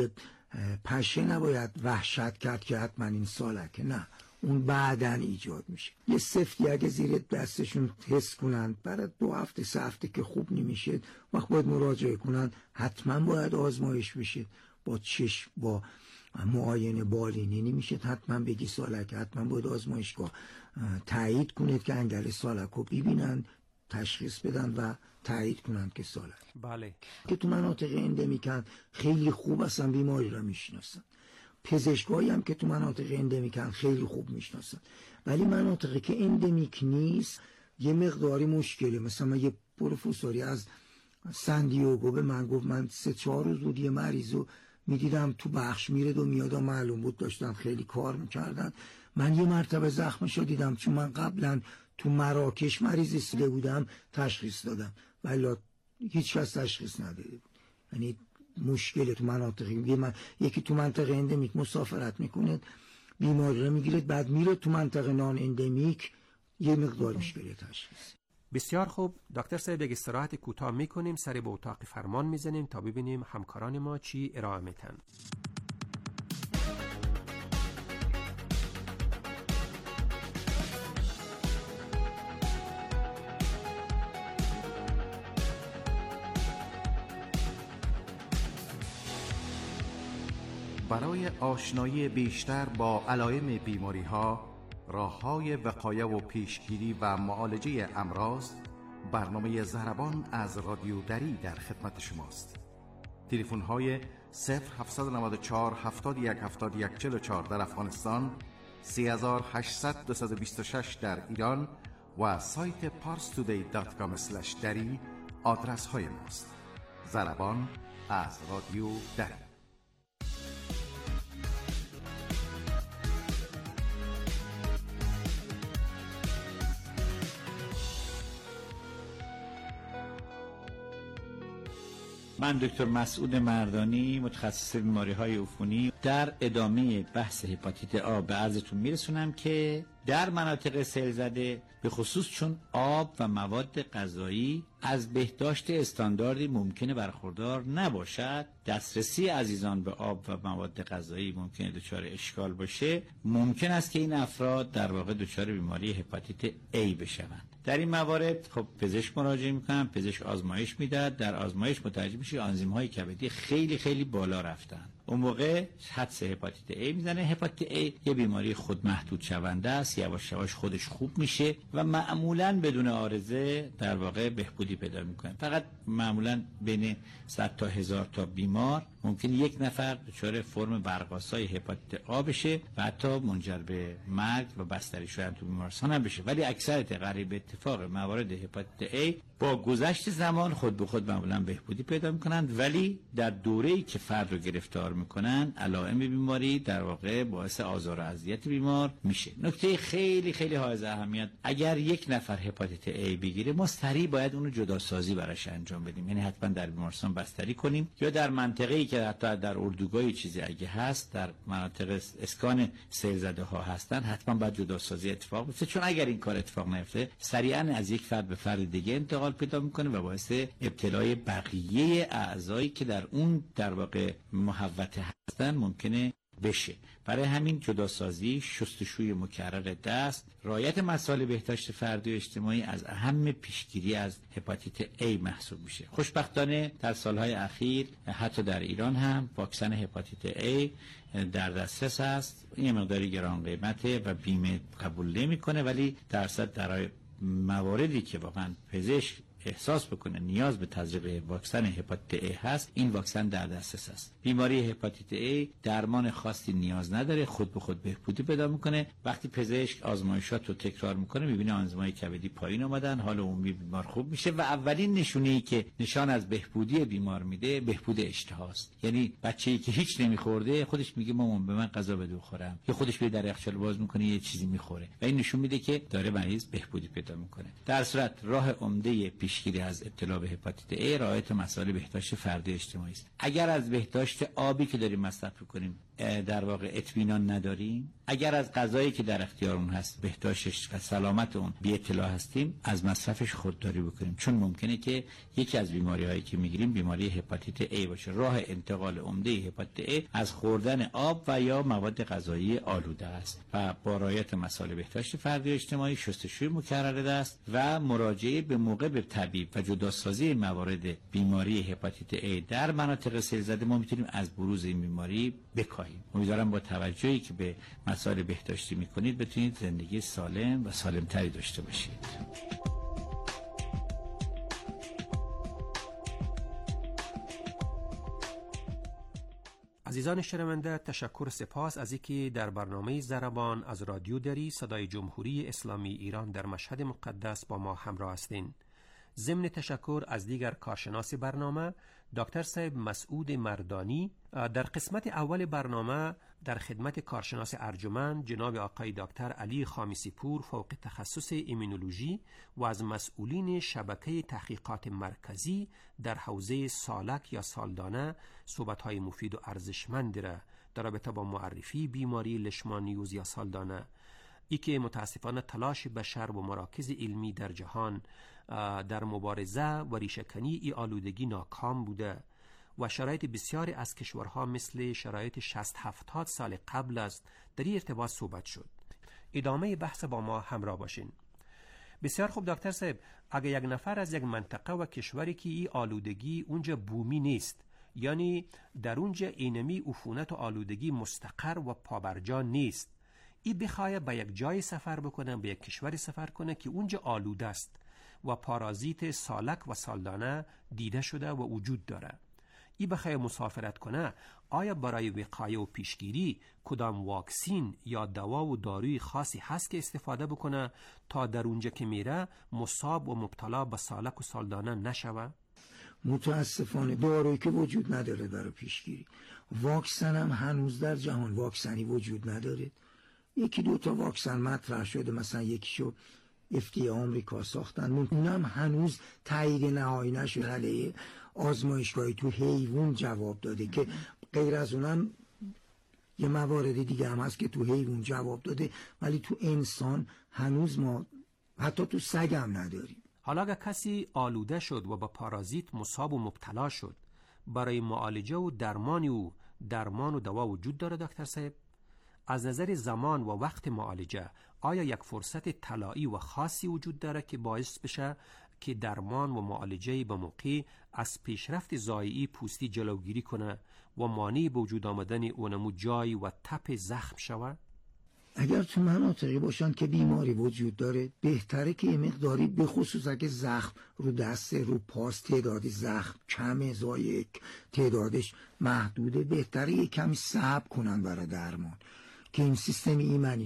پشه نباید وحشت کرد که حتما این سالکه، نه، اون بعدن ایجاد میشه. یه سفتی اگه زیر دستشون حس کنن برای دو هفته سه هفته که خوب نمیشه، وقت باید مراجعه کنن، حتما باید آزمایش بشه با چشم، با معاینه بالینی نمیشه حتما بگی سالکه، حتما باید آزمایشگاه تایید کنید که انگل سالک رو ببینن، تشخیص بدن و تایید کنن که سالک. بله. که تو مناطق اندمیکن خیلی خوب اصلا بیماری را میشناسن، پزشکایی هم که تو مناطق اندمیکن خیلی خوب میشناسن، ولی مناطقی که اندمیک نیست یه مقداری مشکله. مثلا من یه پروفسوری از سندیاگو به من گفت من سه چهار روز بود یه مریضو میدیدم تو بخش میرد و میاد و معلوم بود داشتن خیلی کار میکردن. من یه مرتبه زخمشو دیدم، چون من قبلا تو مراکش مریض رسیده بودم تشخیص دادم ولی هیچ کس تشخیص نداده بود. یعنی مشکل تو مناطقی من... یکی تو منطقه اندمیک مسافرت میکنه بیماری رو میگیره، بعد میره تو منطقه نان اندمیک یه مقدار مشکل تشخیص. بسیار خوب دکتر صاحب، یک استراحت کوتاه میکنیم، سری به اتاق فرمان میزنیم تا ببینیم همکاران ما چی ارائه میتن. برای آشنایی بیشتر با علائم بیماری‌ها، راه‌های وقایه و پیشگیری و معالجه امراض، برنامه ضربان از رادیو دری در خدمت شماست. تلفن‌های صفر هفت نه چهار هفتاد و یک هفتاد و یک چهل و چهار در افغانستان، سه هشت صفر دو دو شش در ایران و سایت پارس تودی دات کام اسلش دری آدرس‌های ماست. ضربان از رادیو دری. من دکتر مسعود مردانی، متخصص بیماری‌های عفونی، در ادامه بحث هپاتیت آ به عرضتون میرسونم که در مناطق سیل زده به خصوص چون آب و مواد غذایی از بهداشت استانداردی ممکنه برخوردار نباشد، دسترسی عزیزان به آب و مواد غذایی ممکنه دچار اشکال باشه، ممکن است که این افراد در واقع دچار بیماری هپاتیت A بشوند. در این موارد خب پزشک مراجعه میکنن، پزشک آزمایش میده، در آزمایش متوجه میشه آنزیم های کبدی خیلی خیلی بالا رفتن. اون موقع حدس هپاتیت A میزنه. هپاتیت A یه بیماری خود محدود شونده است، یواش یواش خودش خوب میشه و معمولاً بدون عارضه در واقع بهبودی پیدا میکنه. فقط معمولاً بین صد تا هزار تا بیمار ممکن یک نفر دچار فرم برق‌آسای هپاتیت آ بشه و حتی منجر به مرگ و بستری شدن تو بیمارستان هم بشه، ولی اکثریت قریب به اتفاق موارد هپاتیت A با گذشت زمان خود به خود معمولاً بهبودی پیدا میکنند، ولی در دوره‌ای که فرد رو گرفتار میکنن علائم بیماری در واقع باعث آزار و اذیت بیمار میشه. نکته خیلی خیلی حائز اهمیت، اگر یک نفر هپاتیت A بگیره ما سریع باید اونو جدا سازی براش انجام بدیم، یعنی حتما در بیمارستان بستری کنیم یا در منطقه‌ای که حتی در اردوگاه چیزی اگه هست در مناطق اسکان سیل زده ها هستن حتما باید جدا سازی اتفاق بیفته، چون اگر این کار اتفاق نیفته سریعا از یک فرد به فرد دیگه انتقال پیدا میکنه و باعث ابتلای بقیه اعضایی که در اون در واقع محوطه هستن ممکنه بشه. برای همین جداسازی، شستشوی مکرر دست، رعایت مسائل بهداشت فردی و اجتماعی از اهم پیشگیری از هپاتیت A محسوب میشه. خوشبختانه در سالهای اخیر حتی در ایران هم واکسن هپاتیت A در دسترس است. این مقداری گران قیمته و بیمه قبول نمیکنه، ولی درصد در مواردی که واقعا پزشک احساس بکنه نیاز به تزریق واکسن هپاتیت A هست، این واکسن در دسترس است. بیماری هپاتیت A درمان خاصی نیاز نداره، خود به خود بهبودی پیدا میکنه. وقتی پزشک آزمایشات رو تکرار میکنه میبینه آنزیم‌های کبدی پایین اومدن، حال عمومی بیمار خوب میشه و اولین نشونه‌ای که نشان از بهبودی بیمار میده بهبود اشتهاست. یعنی بچه‌ای که هیچ نمیخورده خودش میگه مامان به من غذا بده بخورم، یا خودش میره در یخچال باز میکنه یه چیزی میخوره و این نشون میده که داره مریض بهبودی پیدا میکنه. در صورت راه عمده پیشگیری از ابتلا به هپاتیت A رعایت مسائل بهداشت فردی اجتماعی است. اگر از بهداشت آبی که داریم مصرف می‌کنیم در واقع اطمینان نداریم، اگر از غذایی که در اختیارمون هست بهداشتش و سلامت اون بی اطلاع هستیم، از مصرفش خودداری بکنیم، چون ممکنه که یکی از بیماری‌هایی که میگیریم بیماری هپاتیت A باشه. راه انتقال عمده هپاتیت A از خوردن آب و یا مواد غذایی آلوده است و با رعایت مسائل بهداشت فردی و اجتماعی، شستشوی مکرر دست و مراجعه به موقع به طبیب و جداسازی موارد بیماری هپاتیت A در مناطق سیل زده ما میتونیم از بروز این بیماری بکاهیم. امیدوارم با توجهی که به مسائل بهداشتی میکنید بتونید زندگی سالم و سالمتری داشته باشید. عزیزان شنونده، تشکر سپاس از اینکه در برنامه ضربان از رادیو دری صدای جمهوری اسلامی ایران در مشهد مقدس با ما همراه هستین. ضمن تشکر از دیگر کارشناس برنامه دکتر صاحب مسعود مردانی. در قسمت اول برنامه در خدمت کارشناس ارجمند جناب آقای دکتر علی خامسی پور فوق تخصص ایمونولوژی و از مسئولین شبکه تحقیقات مرکزی در حوزه سالک یا سالدانه صحبت‌های مفید و ارزشمند را در رابطه با معرفی بیماری لشمانیوز یا سالدانه، ای که متاسفانه تلاش بشر و مراکز علمی در جهان در مبارزه و ریشه‌کنی ای آلودگی ناکام بوده و شرایط بسیاری از کشورها مثل شرایط شصت هفتاد سال قبل است در این ارتباط صحبت شد. ادامه بحث با ما همراه باشین. بسیار خوب دکتر صاحب، اگر یک نفر از یک منطقه و کشوری که این آلودگی اونجا بومی نیست، یعنی در اونجا اینمی عفونت و آلودگی مستقر و پابرجا نیست، ای بخواه به یک جای سفر بکنه، به یک کشوری سفر کنه که اونجا آلوده است و پارازیت سالک و سالدانه دیده شده و وجود داره، ای بخواه مسافرت کنه، آیا برای وقایه و پیشگیری کدام واکسین یا دوا و داروی خاصی هست که استفاده بکنه تا در اونجا که میره مصاب و مبتلا به سالک و سالدانه نشوه؟ متاسفانه دارویی که وجود نداره برای پیشگیری. واکسن هم هنوز در جهان واکسنی وجود نداره. یکی دو تا واکسن مطرح شده، مثلا یکیشو اف دی ای آمریکا ساختن، اونم هنوز تایید نهایی نشده، علیه آزمایشگاهی تو حیوان جواب داده که غیر از اونم یه موارد دیگه هم هست که تو حیوان جواب داده، ولی تو انسان هنوز ما حتی تو سگ هم نداریم. حالا اگر کسی آلوده شد و با پارازیت مصاب و مبتلا شد، برای معالجه و درمان او درمان و دوا وجود داره دکتر صاحب؟ از نظر زمان و وقت معالجه آیا یک فرصت طلایی و خاصی وجود داره که باعث بشه که درمان و معالجه به موقع از پیشرفت ضایعی پوستی جلوگیری کنه و مانع به وجود آمدن اونمو جای و تپ زخم شود؟ اگر تو مناطقی باشن که بیماری وجود داره، بهتره که یه مقداری به خصوص اگه زخم رو دسته رو پاس تعداد زخم کمه، زایک تعدادش محدوده، بهتره یه کمی صبر کنن برای درمان که این سیستم ایمنی